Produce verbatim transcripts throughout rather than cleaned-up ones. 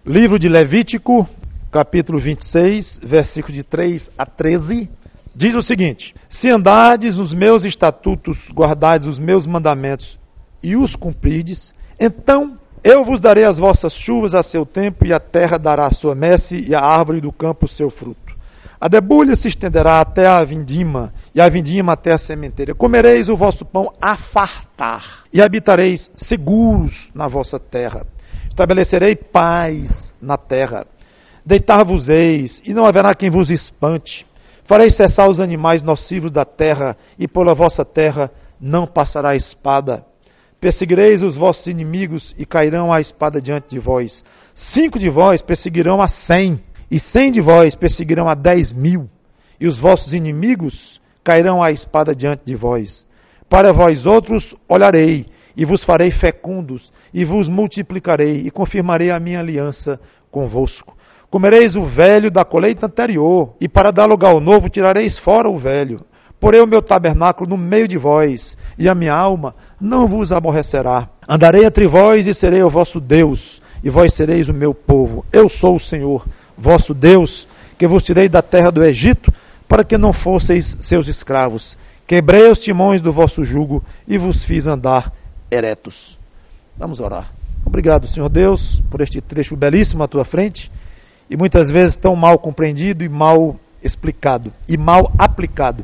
Livro de Levítico, capítulo vinte e seis, versículo de três a treze, diz o seguinte: se andardes nos meus estatutos, guardardes os meus mandamentos e os cumprirdes, então eu vos darei as vossas chuvas a seu tempo, e a terra dará a sua messe, e a árvore do campo o seu fruto. A debulha se estenderá até a vindima, e a vindima até a sementeira. Comereis o vosso pão a fartar, e habitareis seguros na vossa terra. Estabelecerei paz na terra. Deitar-vos-eis, e não haverá quem vos espante. Farei cessar os animais nocivos da terra, e pela vossa terra não passará a espada. Perseguireis os vossos inimigos, e cairão a espada diante de vós. Cinco de vós perseguirão a cem, e cem de vós perseguirão a dez mil. E os vossos inimigos cairão a espada diante de vós. Para vós outros olharei, e vos farei fecundos, e vos multiplicarei, e confirmarei a minha aliança convosco. Comereis o velho da colheita anterior, e para dar lugar ao novo tirareis fora o velho. Porei o meu tabernáculo no meio de vós, e a minha alma não vos aborrecerá. Andarei entre vós e serei o vosso Deus, e vós sereis o meu povo. Eu sou o Senhor, vosso Deus, que vos tirei da terra do Egito, para que não fosseis seus escravos. Quebrei os timões do vosso jugo, e vos fiz andar eretos. Vamos orar. Obrigado, Senhor Deus, por este trecho belíssimo à tua frente, e muitas vezes tão mal compreendido e mal explicado, e mal aplicado.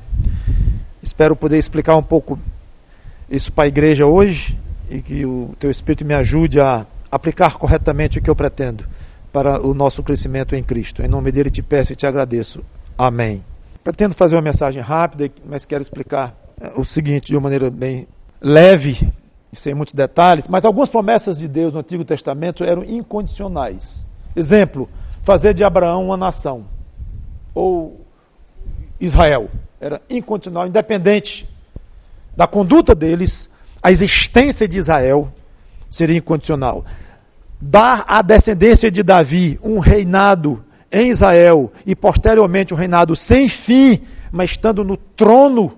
Espero poder explicar um pouco isso para a igreja hoje, e que o teu Espírito me ajude a aplicar corretamente o que eu pretendo para o nosso crescimento em Cristo. Em nome dele te peço e te agradeço. Amém. Pretendo fazer uma mensagem rápida, mas quero explicar o seguinte de uma maneira bem leve, sem muitos detalhes, mas algumas promessas de Deus no Antigo Testamento eram incondicionais. Exemplo, fazer de Abraão uma nação, ou Israel, era incondicional, independente da conduta deles, a existência de Israel seria incondicional. Dar à descendência de Davi um reinado em Israel, e posteriormente um reinado sem fim, mas estando no trono,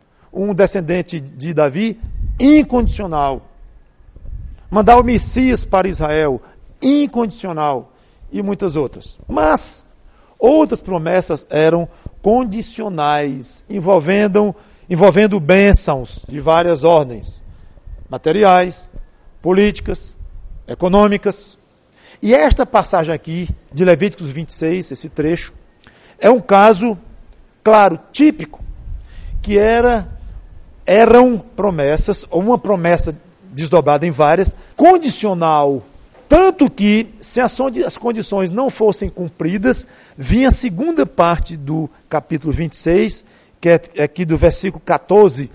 um descendente de Davi, incondicional. Mandar o Messias para Israel, incondicional, e muitas outras. Mas outras promessas eram condicionais, envolvendo, envolvendo bênçãos de várias ordens, materiais, políticas, econômicas. E esta passagem aqui, de Levíticos vinte e seis, esse trecho, é um caso, claro, típico, que era... eram promessas, ou uma promessa desdobrada em várias, condicional, tanto que, se as condições não fossem cumpridas, vinha a segunda parte do capítulo vinte e seis, que é aqui do versículo catorze,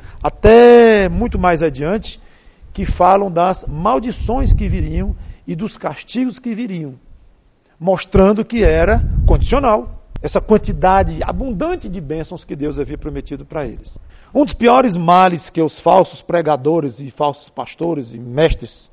até muito mais adiante, que falam das maldições que viriam e dos castigos que viriam, mostrando que era condicional, essa quantidade abundante de bênçãos que Deus havia prometido para eles. Um dos piores males que os falsos pregadores e falsos pastores e mestres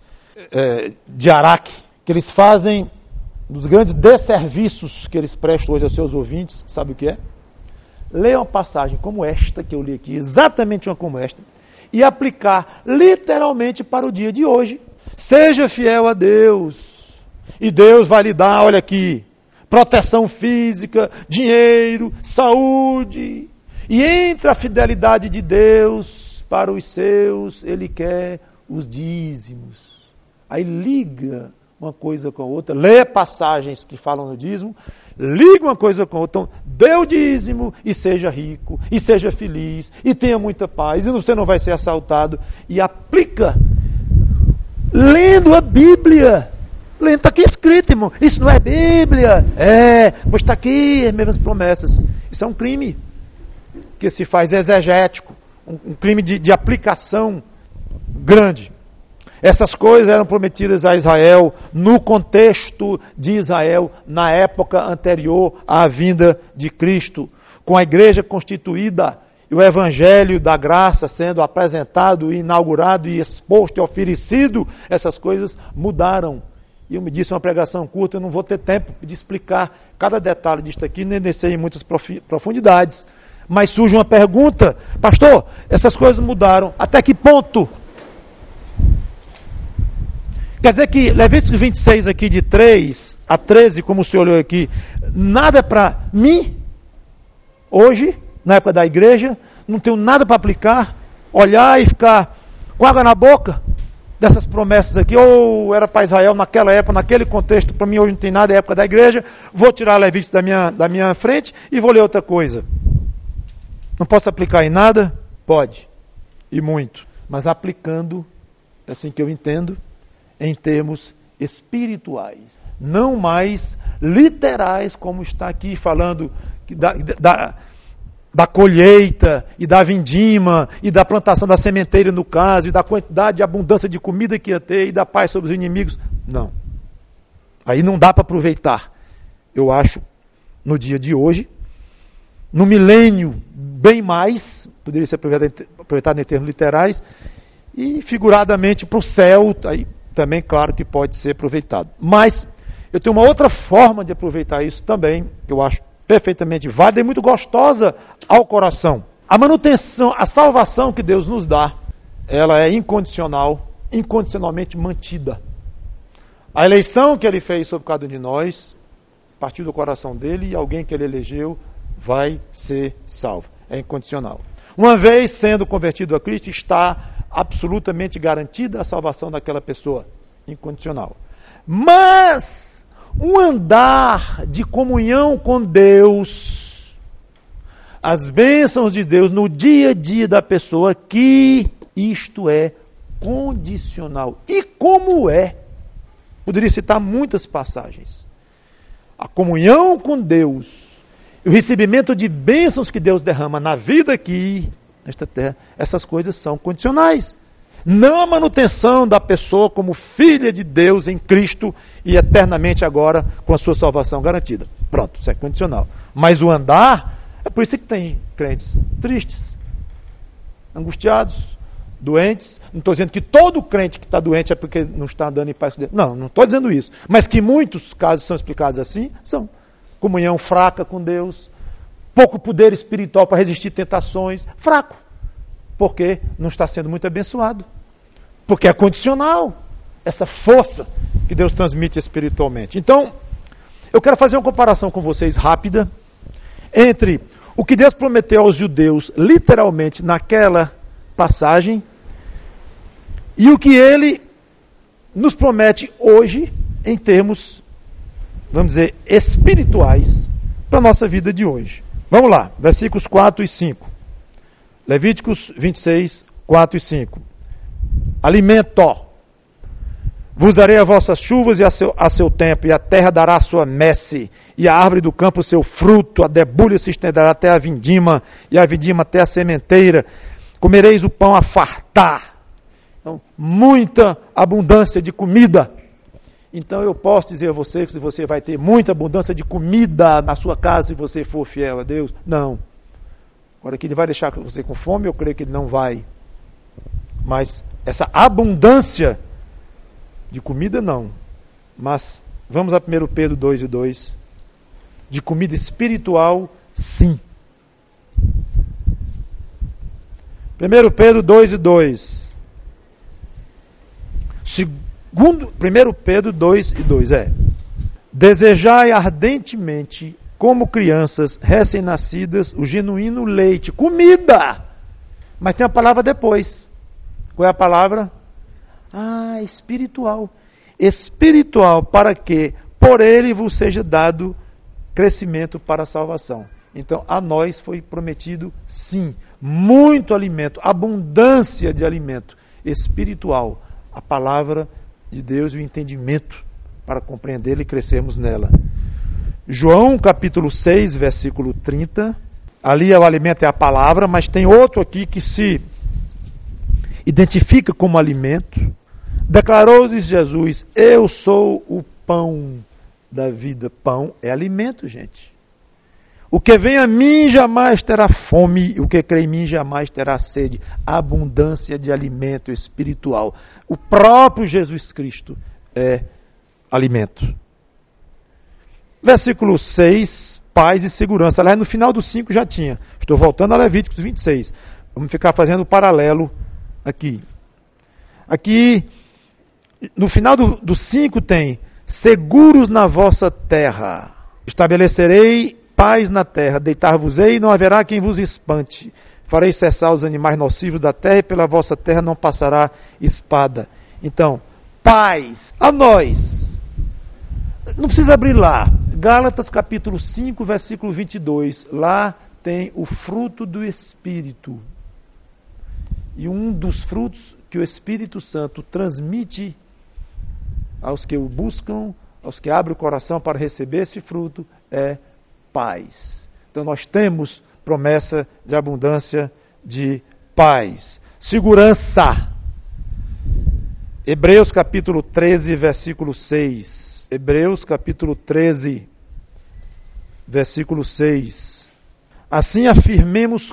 é, de Araque, que eles fazem, dos grandes desserviços que eles prestam hoje aos seus ouvintes, sabe o que é? Leia uma passagem como esta, que eu li aqui, exatamente uma como esta, e aplicar literalmente para o dia de hoje. Seja fiel a Deus, e Deus vai lhe dar, olha aqui, proteção física, dinheiro, saúde. E entre a fidelidade de Deus para os seus, Ele quer os dízimos. Aí liga uma coisa com a outra, lê passagens que falam no dízimo, liga uma coisa com a outra. Então, dê o dízimo e seja rico, e seja feliz, e tenha muita paz, e você não vai ser assaltado. E aplica, lendo a Bíblia. Lendo, está aqui escrito, irmão. Isso não é Bíblia. É, mas está aqui as mesmas promessas. Isso é um crime que se faz exegético, um, um crime de, de aplicação grande. Essas coisas eram prometidas a Israel no contexto de Israel, na época anterior à vinda de Cristo, com a igreja constituída e o evangelho da graça sendo apresentado, inaugurado e exposto e oferecido. Essas coisas mudaram. E eu me disse uma pregação curta, eu não vou ter tempo de explicar cada detalhe disto aqui, nem descer em muitas profundidades. Mas surge uma pergunta: pastor, essas coisas mudaram, até que ponto? Quer dizer que Levíticos vinte e seis aqui de três a treze, como o senhor olhou aqui, nada para mim, hoje, na época da igreja, não tenho nada para aplicar, olhar e ficar com água na boca dessas promessas aqui, ou era para Israel naquela época, naquele contexto, para mim hoje não tem nada, é época da igreja, vou tirar Levíticos da minha, da minha frente e vou ler outra coisa. Não posso aplicar em nada? Pode, e muito, mas aplicando, é assim que eu entendo, em termos espirituais, não mais literais, como está aqui falando da, da, da colheita e da vindima e da plantação da sementeira no caso, e da quantidade de abundância de comida que ia ter e da paz sobre os inimigos. Não. Aí não dá para aproveitar. Eu acho, no dia de hoje, no milênio, bem mais, poderia ser aproveitado em termos literais, e figuradamente para o céu, aí também, claro, que pode ser aproveitado. Mas eu tenho uma outra forma de aproveitar isso também, que eu acho perfeitamente válida e muito gostosa ao coração. A manutenção, a salvação que Deus nos dá, ela é incondicional, incondicionalmente mantida. A eleição que Ele fez sobre cada um de nós, partiu do coração dEle, e alguém que Ele elegeu vai ser salvo. É incondicional. Uma vez sendo convertido a Cristo, está absolutamente garantida a salvação daquela pessoa, incondicional. Mas um andar de comunhão com Deus, as bênçãos de Deus no dia a dia da pessoa, que isto é condicional. E como é? Poderia citar muitas passagens. A comunhão com Deus, o recebimento de bênçãos que Deus derrama na vida aqui, nesta terra, essas coisas são condicionais. Não a manutenção da pessoa como filha de Deus em Cristo e eternamente agora com a sua salvação garantida. Pronto, isso é condicional. Mas o andar, é por isso que tem crentes tristes, angustiados, doentes. Não estou dizendo que todo crente que está doente é porque não está andando em paz com Deus. Não, não estou dizendo isso. Mas que muitos casos são explicados assim, são. Comunhão fraca com Deus, pouco poder espiritual para resistir tentações, fraco, porque não está sendo muito abençoado, porque é condicional, essa força que Deus transmite espiritualmente. Então, eu quero fazer uma comparação com vocês rápida, entre o que Deus prometeu aos judeus, literalmente naquela passagem, e o que Ele nos promete hoje, em termos, vamos dizer, espirituais, para a nossa vida de hoje. Vamos lá, versículos quatro e cinco. Levíticos vinte e seis, quatro e cinco. Alimento. Vos darei as vossas chuvas e a seu, a seu tempo, e a terra dará a sua messe, e a árvore do campo o seu fruto, a debulha se estenderá até a vindima, e a vindima até a sementeira. Comereis o pão a fartar. Então, muita abundância de comida. Então eu posso dizer a você que você vai ter muita abundância de comida na sua casa se você for fiel a Deus? Não. Agora que Ele vai deixar você com fome, eu creio que Ele não vai. Mas essa abundância de comida, não. Mas vamos a primeiro Pedro dois e dois. De comida espiritual, sim. primeiro Pedro dois e dois. Segundo, primeiro Pedro dois e dois, é. Desejai ardentemente, como crianças recém-nascidas, o genuíno leite, comida. Mas tem a palavra depois. Qual é a palavra? Ah, espiritual. Espiritual, para que por ele vos seja dado crescimento para a salvação. Então, a nós foi prometido, sim, muito alimento, abundância de alimento espiritual. A palavra de Deus e o entendimento para compreendê-la e crescermos nela. João capítulo seis, versículo trinta. Ali o alimento é a palavra, mas tem outro aqui que se identifica como alimento. Declarou-lhes Jesus: eu sou o pão da vida. Pão é alimento, gente. O que vem a mim jamais terá fome, o que crê em mim jamais terá sede. Abundância de alimento espiritual. O próprio Jesus Cristo é alimento. Versículo seis, paz e segurança. Aliás, no final do cinco já tinha. Estou voltando a Levíticos vinte e seis. Vamos ficar fazendo o paralelo aqui. Aqui, No final do cinco tem, seguros na vossa terra. Estabelecerei paz na terra, deitar-vos-ei e não haverá quem vos espante. Farei cessar os animais nocivos da terra e pela vossa terra não passará espada. Então, paz a nós. Não precisa abrir lá. Gálatas capítulo cinco, versículo vinte e dois. Lá tem o fruto do Espírito. E um dos frutos que o Espírito Santo transmite aos que o buscam, aos que abrem o coração para receber esse fruto, é paz. Então nós temos promessa de abundância de paz. Segurança. Hebreus capítulo treze, versículo seis. Hebreus capítulo treze, versículo seis. Assim afirmemos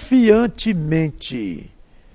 confiantemente: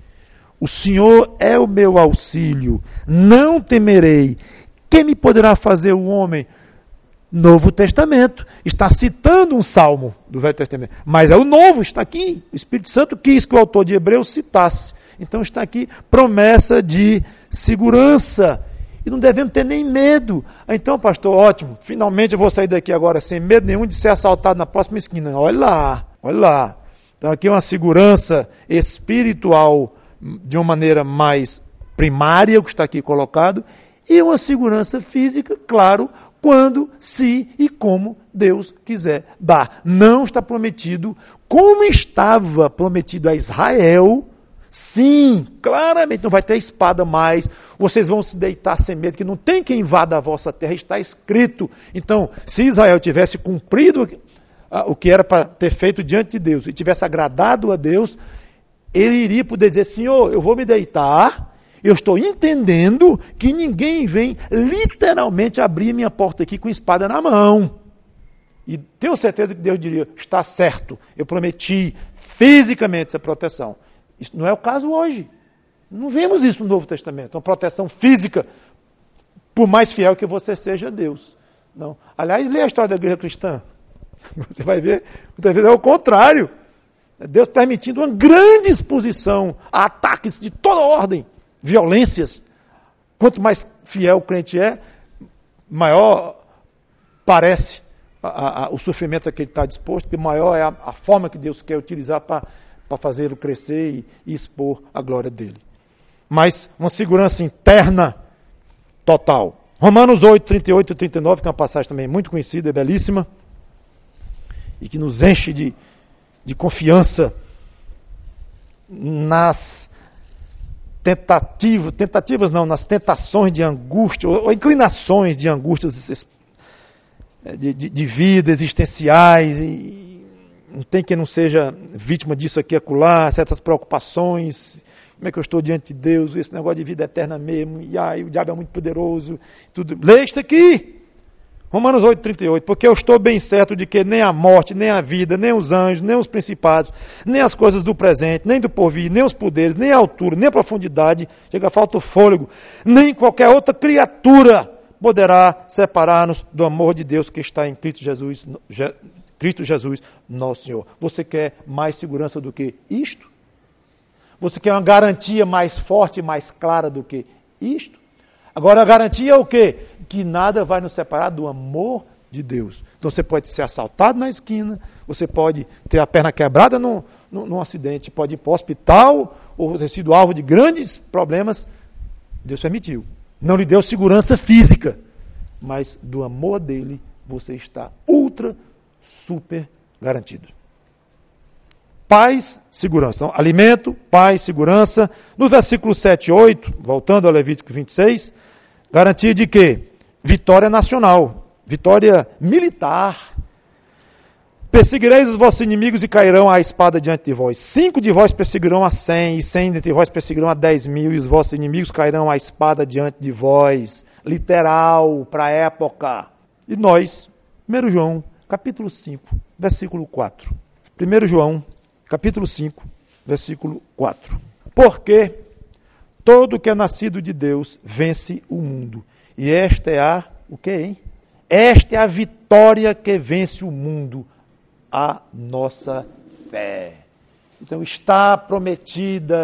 o Senhor é o meu auxílio, não temerei. Quem me poderá fazer o homem? Novo Testamento. Está citando um salmo do Velho Testamento. Mas é o novo, está aqui. O Espírito Santo quis que o autor de Hebreus citasse. Então está aqui promessa de segurança. E não devemos ter nem medo. Então, pastor, ótimo. Finalmente eu vou sair daqui agora sem medo nenhum de ser assaltado na próxima esquina. Olha lá, olha lá. Então aqui é uma segurança espiritual de uma maneira mais primária, o que está aqui colocado, e uma segurança física, claro, quando, se e como Deus quiser dar. Não está prometido como estava prometido a Israel. Sim, claramente não vai ter espada mais, vocês vão se deitar sem medo, que não tem quem invada a vossa terra, está escrito. Então, se Israel tivesse cumprido o que era para ter feito diante de Deus, e tivesse agradado a Deus, ele iria poder dizer: Senhor, eu vou me deitar, eu estou entendendo que ninguém vem literalmente abrir minha porta aqui com espada na mão. E tenho certeza que Deus diria: está certo, eu prometi fisicamente essa proteção. Isso não é o caso hoje. Não vemos isso no Novo Testamento, uma proteção física, por mais fiel que você seja a Deus. Não. Aliás, lê a história da igreja cristã. Você vai ver, muitas vezes é o contrário. Deus permitindo uma grande exposição a ataques de toda ordem, violências. Quanto mais fiel o crente é, maior parece a, a, o sofrimento a que ele está disposto, porque maior é a, a forma que Deus quer utilizar para fazê-lo crescer e, e expor a glória dele. Mas uma segurança interna total. Romanos oito, trinta e oito e trinta e nove, que é uma passagem também muito conhecida e belíssima, e que nos enche de de confiança nas tentativas, tentativas não, nas tentações de angústia, ou, ou inclinações de angústias de, de, de vida, existenciais, e não tem quem não seja vítima disso aqui e acolá, certas preocupações, como é que eu estou diante de Deus, esse negócio de vida eterna mesmo, e ai, o diabo é muito poderoso, tudo. Lê isto aqui! Romanos oito, trinta e oito, porque eu estou bem certo de que nem a morte, nem a vida, nem os anjos, nem os principados, nem as coisas do presente, nem do porvir, nem os poderes, nem a altura, nem a profundidade, chega a falta o fôlego, nem qualquer outra criatura poderá separar-nos do amor de Deus que está em Cristo Jesus, Je, Cristo Jesus, nosso Senhor. Você quer mais segurança do que isto? Você quer uma garantia mais forte e mais clara do que isto? Agora a garantia é o quê? Que nada vai nos separar do amor de Deus. Então você pode ser assaltado na esquina, você pode ter a perna quebrada num, num, num acidente, pode ir para o hospital, ou ter sido alvo de grandes problemas. Deus permitiu. Não lhe deu segurança física, mas do amor dele você está ultra, super garantido. Paz, segurança. Então, alimento, paz, segurança. No versículo sete e oito, voltando ao Levítico vinte e seis, garantia de quê? Vitória nacional, vitória militar. Perseguireis os vossos inimigos e cairão a espada diante de vós. Cinco de vós perseguirão a cem, e cem dentre vós perseguirão a dez mil, e os vossos inimigos cairão a espada diante de vós. Literal, para a época. E nós, primeiro João, capítulo cinco, versículo quatro. primeiro João, capítulo cinco, versículo quatro. Porque todo que é nascido de Deus vence o mundo. E esta é a, o que, hein? Esta é a vitória que vence o mundo, a nossa fé. Então está prometida vitória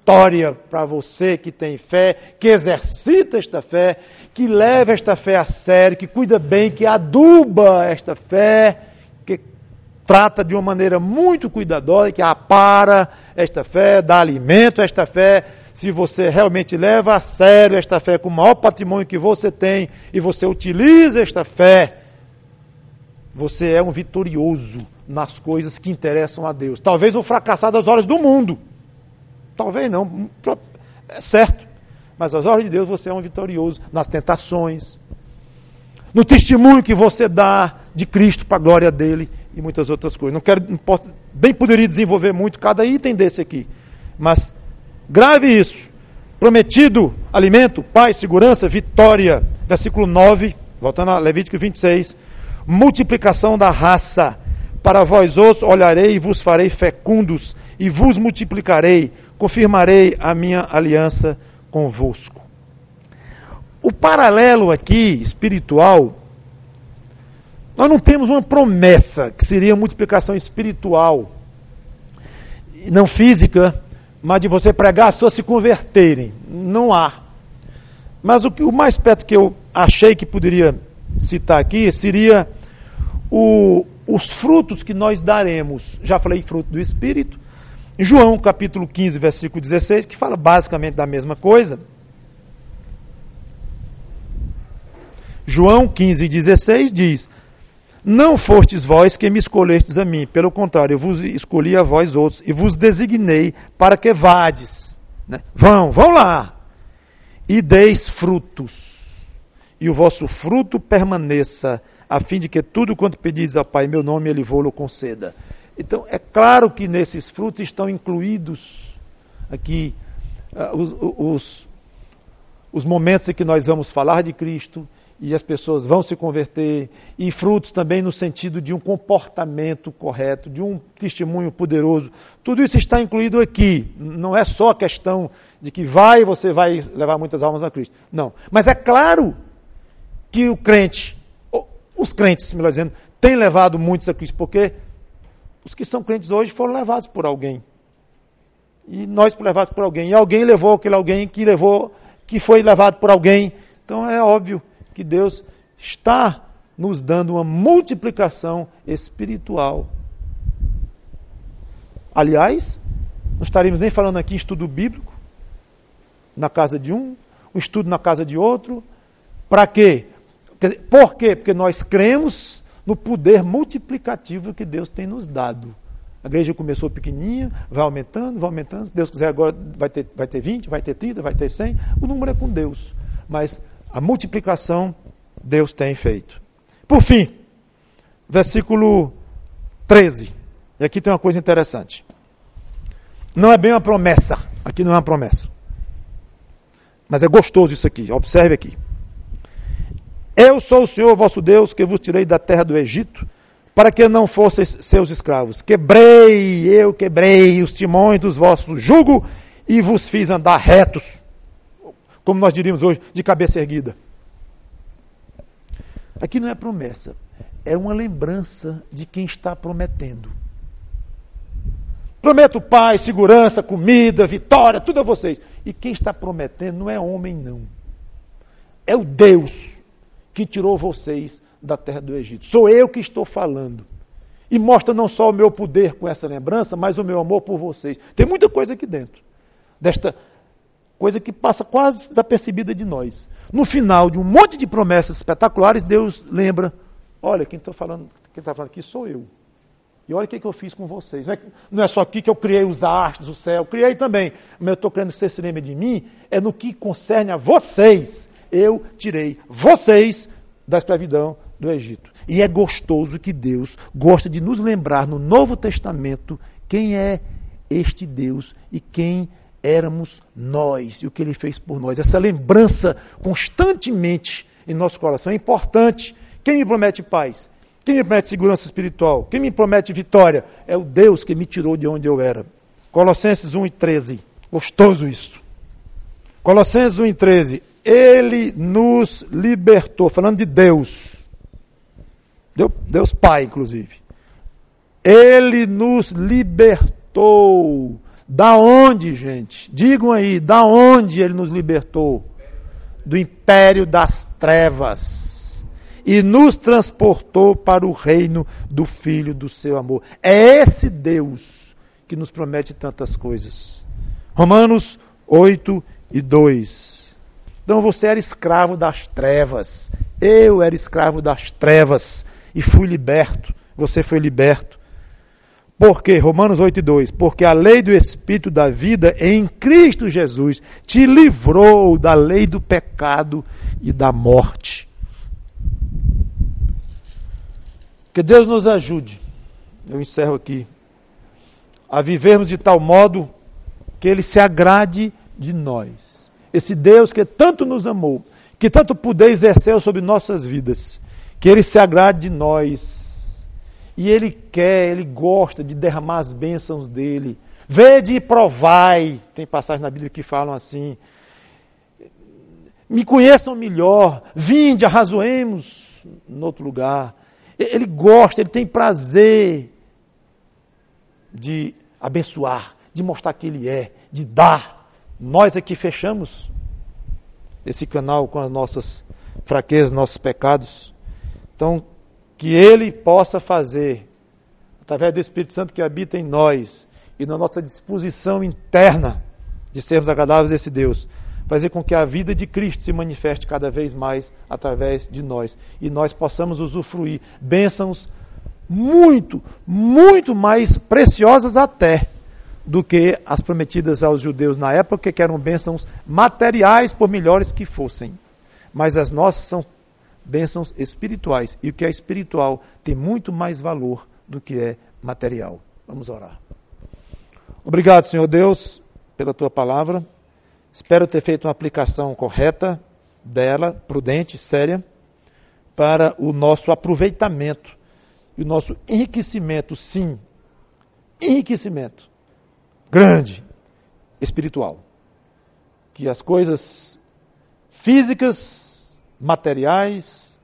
vitória para você que tem fé, que exercita esta fé, que leva esta fé a sério, que cuida bem, que aduba esta fé, que trata de uma maneira muito cuidadosa, que apara esta fé, dá alimento a esta fé. Se você realmente leva a sério esta fé com o maior patrimônio que você tem e você utiliza esta fé, você é um vitorioso nas coisas que interessam a Deus. Talvez um fracassado aos olhos do mundo. Talvez não, é certo. Mas aos olhos de Deus você é um vitorioso nas tentações, no testemunho que você dá de Cristo para a glória dele e muitas outras coisas. Não quero, não posso, bem poderia desenvolver muito cada item desse aqui. Mas grave isso. Prometido alimento, paz, segurança, vitória. Versículo nove, voltando a Levítico vinte e seis. Multiplicação da raça. Para vós outros olharei e vos farei fecundos, e vos multiplicarei, confirmarei a minha aliança convosco. O paralelo aqui, espiritual, nós não temos uma promessa, que seria multiplicação espiritual, não física, mas de você pregar, as pessoas se converterem. Não há. Mas o, que, o mais perto que eu achei que poderia citar aqui, seria o... os frutos que nós daremos. Já falei fruto do Espírito. Em João, capítulo quinze, versículo dezesseis, que fala basicamente da mesma coisa. João quinze, dezesseis diz: não fostes vós que me escolhestes a mim, pelo contrário, eu vos escolhi a vós outros, e vos designei para que vades. Né? Vão, vão lá, e deis frutos, e o vosso fruto permaneça, a fim de que tudo quanto pedides ao Pai em meu nome, Ele vou-lo conceda. Então, é claro que nesses frutos estão incluídos aqui uh, os, os, os momentos em que nós vamos falar de Cristo e as pessoas vão se converter, e frutos também no sentido de um comportamento correto, de um testemunho poderoso. Tudo isso está incluído aqui. Não é só a questão de que vai, você vai levar muitas almas a Cristo. Não. Mas é claro que o crente, os crentes, melhor dizendo, têm levado muitos a Cristo, porque os que são crentes hoje foram levados por alguém. E nós fomos levados por alguém. E alguém levou aquele alguém que levou, que foi levado por alguém. Então é óbvio que Deus está nos dando uma multiplicação espiritual. Aliás, não estaremos nem falando aqui em estudo bíblico, na casa de um, um estudo na casa de outro. Para quê? Por quê? Porque nós cremos no poder multiplicativo que Deus tem nos dado. A igreja começou pequenininha, vai aumentando, vai aumentando. Se Deus quiser agora vai ter, vai ter vinte, vai ter trinta, vai ter cem. O número é com Deus. Mas a multiplicação Deus tem feito. Por fim, versículo treze. E aqui tem uma coisa interessante. Não é bem uma promessa. Aqui não é uma promessa. Mas é gostoso isso aqui. Observe aqui. Eu sou o Senhor vosso Deus, que vos tirei da terra do Egito, para que não fosseis seus escravos. Quebrei, eu quebrei os timões dos vossos jugos e vos fiz andar retos, como nós diríamos hoje, de cabeça erguida. Aqui não é promessa, é uma lembrança de quem está prometendo. Prometo paz, segurança, comida, vitória, tudo a vocês. E quem está prometendo não é homem, não. É o Deus que tirou vocês da terra do Egito. Sou eu que estou falando. E mostra não só o meu poder com essa lembrança, mas o meu amor por vocês. Tem muita coisa aqui dentro. Desta coisa que passa quase desapercebida de nós. No final de um monte de promessas espetaculares, Deus lembra, olha, quem está falando, quem está falando aqui sou eu. E olha o que, que eu fiz com vocês. Não é, não é só aqui que eu criei os astros, o céu, criei também. Mas eu estou querendo que você se lembre de mim, é no que concerne a vocês. Eu tirei vocês da escravidão do Egito. E é gostoso que Deus gosta de nos lembrar no Novo Testamento quem é este Deus e quem éramos nós e o que Ele fez por nós. Essa lembrança constantemente em nosso coração é importante. Quem me promete paz? Quem me promete segurança espiritual? Quem me promete vitória? É o Deus que me tirou de onde eu era. Colossenses um e treze. Gostoso isso. Colossenses um e treze. Ele nos libertou, falando de Deus, Deus Pai, inclusive. Ele nos libertou Da onde, gente? Digam aí, da onde ele nos libertou? Do império das trevas. E nos transportou para o reino do Filho do seu amor. É esse Deus que nos promete tantas coisas. Romanos oito e dois. Então você era escravo das trevas. Eu era escravo das trevas e fui liberto. Você foi liberto. Por quê? Romanos oito e dois. Porque a lei do Espírito da vida em Cristo Jesus te livrou da lei do pecado e da morte. Que Deus nos ajude, eu encerro aqui, a vivermos de tal modo que Ele se agrade de nós. Esse Deus que tanto nos amou, que tanto poder exerceu sobre nossas vidas, que Ele se agrade de nós. E Ele quer, Ele gosta de derramar as bênçãos dEle. Vede e provai, tem passagens na Bíblia que falam assim, me conheçam melhor, vinde, arrazoemos em outro lugar. Ele gosta, Ele tem prazer de abençoar, de mostrar que Ele é, de dar. Nós aqui fechamos esse canal com as nossas fraquezas, nossos pecados. Então, que Ele possa fazer, através do Espírito Santo que habita em nós, e na nossa disposição interna de sermos agradáveis a esse Deus, fazer com que a vida de Cristo se manifeste cada vez mais através de nós. E nós possamos usufruir bênçãos muito, muito mais preciosas até do que as prometidas aos judeus na época, que eram bênçãos materiais, por melhores que fossem. Mas as nossas são bênçãos espirituais. E o que é espiritual tem muito mais valor do que é material. Vamos orar. Obrigado, Senhor Deus, pela Tua palavra. Espero ter feito uma aplicação correta dela, prudente, séria, para o nosso aproveitamento e o nosso enriquecimento, sim, enriquecimento grande, espiritual. Que as coisas físicas, materiais,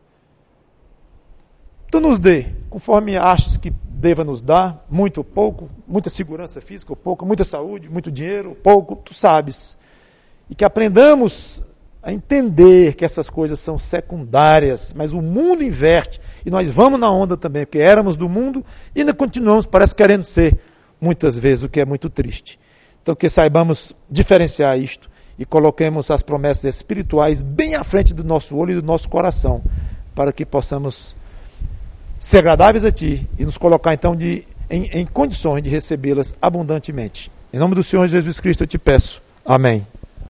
Tu nos dê, conforme achas que deva nos dar, muito ou pouco, muita segurança física ou pouco, muita saúde, muito dinheiro ou pouco, Tu sabes. E que aprendamos a entender que essas coisas são secundárias, mas o mundo inverte e nós vamos na onda também, porque éramos do mundo e ainda continuamos, parece, querendo ser, muitas vezes, o que é muito triste. Então, que saibamos diferenciar isto e coloquemos as promessas espirituais bem à frente do nosso olho e do nosso coração, para que possamos ser agradáveis a Ti e nos colocar, então, de, em, em condições de recebê-las abundantemente. Em nome do Senhor Jesus Cristo eu te peço. Amém.